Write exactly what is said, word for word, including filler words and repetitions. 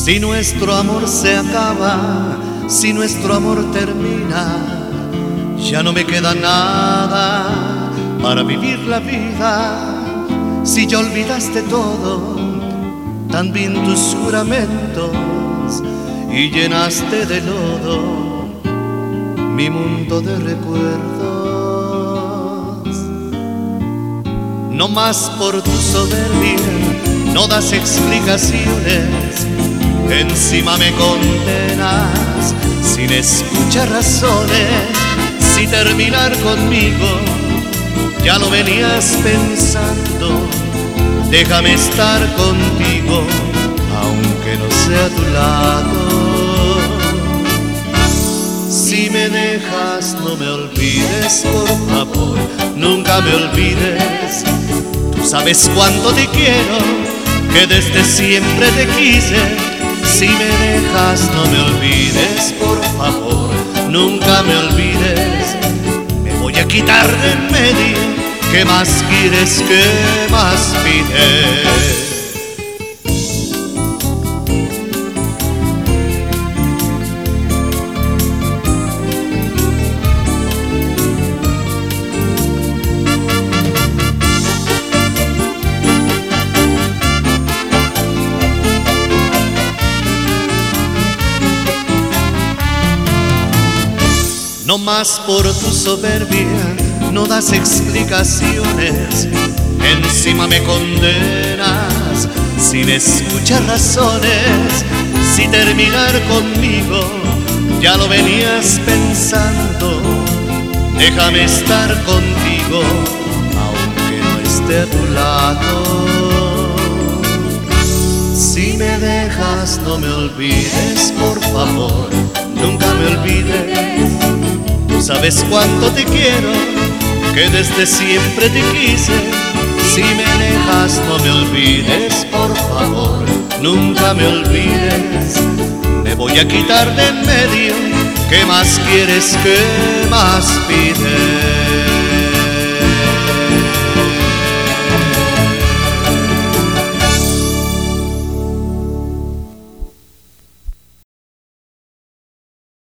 Si nuestro amor se acaba, si nuestro amor termina, ya no me queda nada para vivir la vida. Si ya olvidaste todo, también tus juramentos, y llenaste de lodo mi mundo de recuerdos. No más por tu soberbia, no das explicaciones, encima me condenas sin escuchar razones. Si terminar conmigo ya lo venías pensando, déjame estar contigo aunque no sea a tu lado. Si me dejas no me olvides, por favor, nunca me olvides. Tú sabes cuánto te quiero, que desde siempre te quise. Si me dejas no me olvides, por favor, nunca me olvides. Me voy a quitar de en medio, ¿qué más quieres, qué más pides? No más por tu soberbia, no das explicaciones, encima me condenas sin escuchar razones. Si terminar conmigo ya lo venías pensando, déjame estar contigo aunque no esté a tu lado. Si me dejas no me olvides, por favor, nunca me olvides. Tú sabes cuánto te quiero, que desde siempre te quise. Si me dejas no me olvides, por favor, nunca me olvides. Me voy a quitar de en medio, ¿qué más quieres, qué más pides?